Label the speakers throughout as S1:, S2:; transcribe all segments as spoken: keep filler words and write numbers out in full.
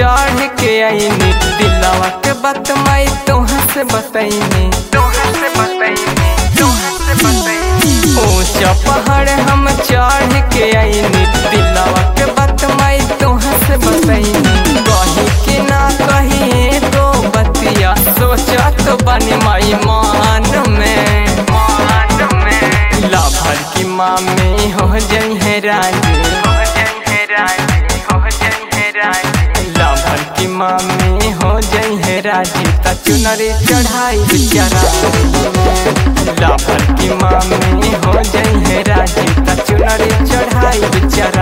S1: चढ़ के आईनी, दिलवा के बात माई तोहर से बतैनी, तोहर से बतैनी, तोहर से बतैनी। ऊंचा पहाड़ हम चढ़ के आईनी, दिलवा के बात माई तोहर से बतैनी। कही कि ना कही तो बतिया सोचा तो बनी माई मान में, मान में। लाभर की मामी हो जई है रानी, हो जई है रानी, हो जई है रानी। लाभर की मामी हो जई है राजी, ता चुनरी चढ़ाई बेचारा। लाभर की मामी हो जई है राजी, ता चुनरी चढ़ाई बेचारा।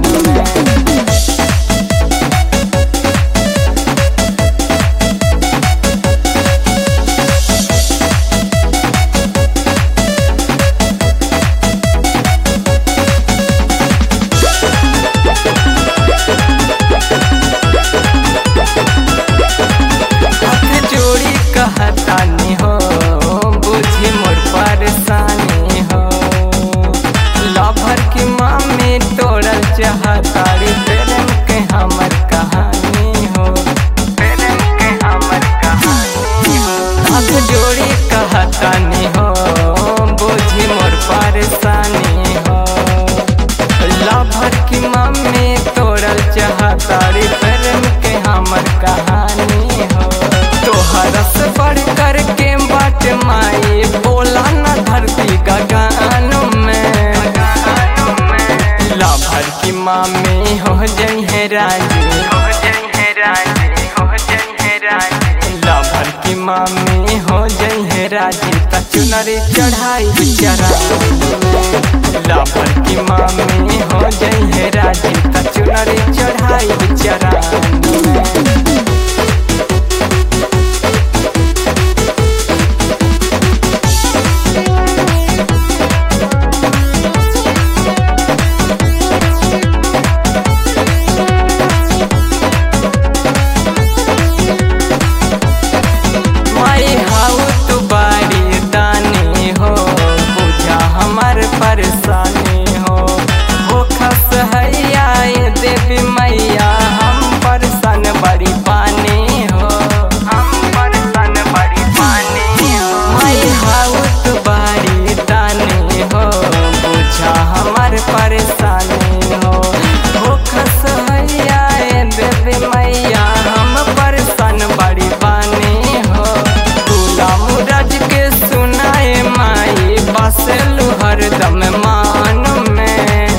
S1: कहतानी हो बुझी मोर परेशानी हो, लाभर की मामी तोड़ल चाहतारी प्रेम के हमर कहानी हो, प्रेम के हमर कहानी हो। हाथ जोड़ी कहतानी हो बुझी मोर परेशानी हो, लाभर की मामी तोड़ल चाहतारी प्रेम के हमर कहानी हो। तोहरा से बढ़ कर के बाट माई बोला न धरती गगन में, लाभर की मामी हो जई है राजी, हो जई है राजी, हो जई है राजी। लाभर की मामी हो जई है राजी, ता चुनरी चढ़ाई बेचारा। लाभर की मामी हो जई है राजी, ता चुनरी चढ़ाई बेचारा। परेशानी हो हो खस हैया ये देवी मैया, हम परेशान बड़ी पानी हो, हम परेशान बड़ी पानी हो। माई हाउत बारी दानी हो बुझा हमार परेशानी हो, हो खस हैया ये देवी मैया, हम परेशान बड़ी पानी हो। गुलाम राज के सुनाए माई बसेलु हरदम मान में,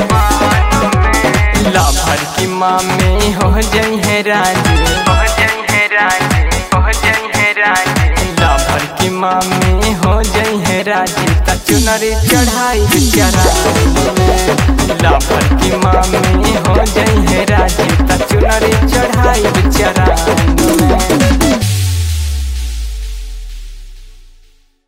S1: लाभर की मामी हो जई है राजी, हो जई है राजी, हो जई है राजी। लाभर की मामी हो जई है राजी, ता चुनरी चढ़ाई बेचारा। लाभर की मामी हो जई है राजी, ता चुनरी चढ़ाई बेचारा।